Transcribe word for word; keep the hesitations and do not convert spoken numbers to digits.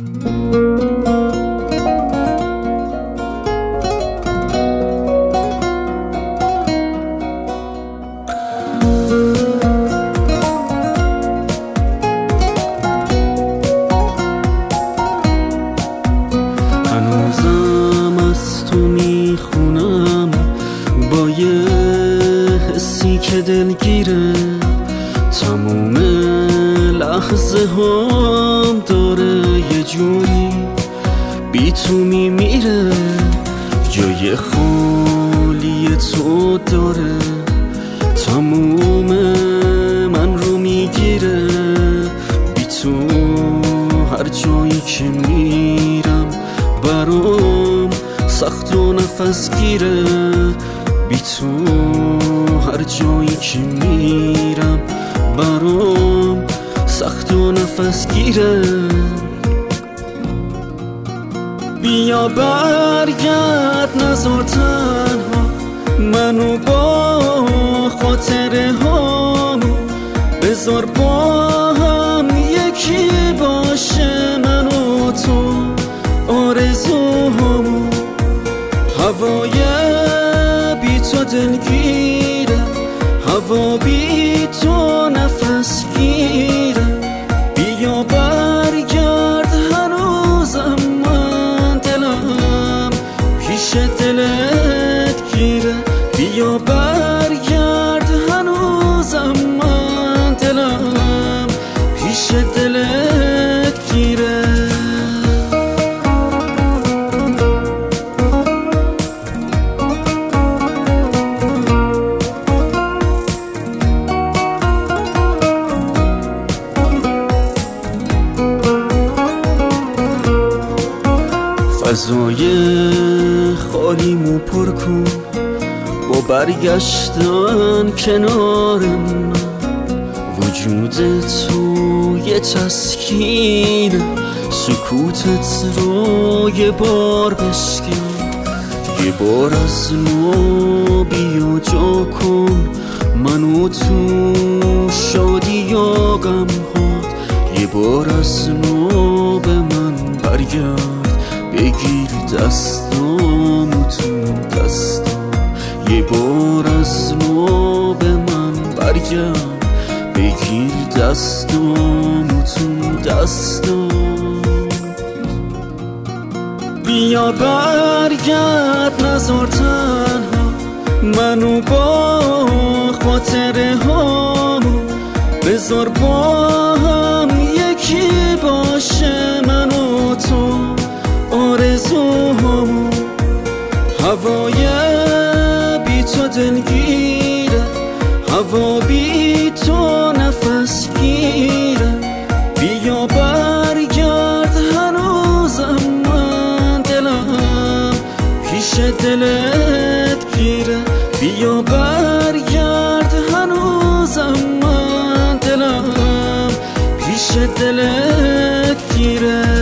هنوزم از تو میخونم با یه حسی که دلگیره، تموم لحظه هم داره یه جوری بی تو میمیره، جای خالی تو داره، تموم من رو میگیره، بی تو هر جایی که میرم برام سخت و نفس گیره، بی تو هر جایی که میرم برام سخت و نفس گیره. بیا برگرد نذار تنها منو با خاطره هامو، بذار با هم یکی باشه من و تو آرزوهامو، هوای بی تو دلگیره، هوا بی تو نفس گیره، بیا برگرد هنوزم من دلم پیش دلت گیره، بیا برگرد هنوزم من دلم پیش دلت گیره. فضای خالیمو پر کن با برگشتن کنار من، وجود تو یه تسکینه، سکوتت رو یه بار بشکن، یه بار از نو بیا جا کن منو تو شادی یا غم هات، یه بار از نو به من برگرد، بگیر دستامو تو دستام، یه بار از نو به من برگرد، بگیر دستامو تو دستام. بیا برگرد نذار تنها منو با خاطره هامو، بذار با هم یکی باشه من و تو آرزوهامو، هوای بی تو دلگیره، هوا بی تو نفس گیره، بیا برگرد هنوزم من دلم پیش دلت گیره، بیا برگرد هنوزم من دلم پیش دلت گیره.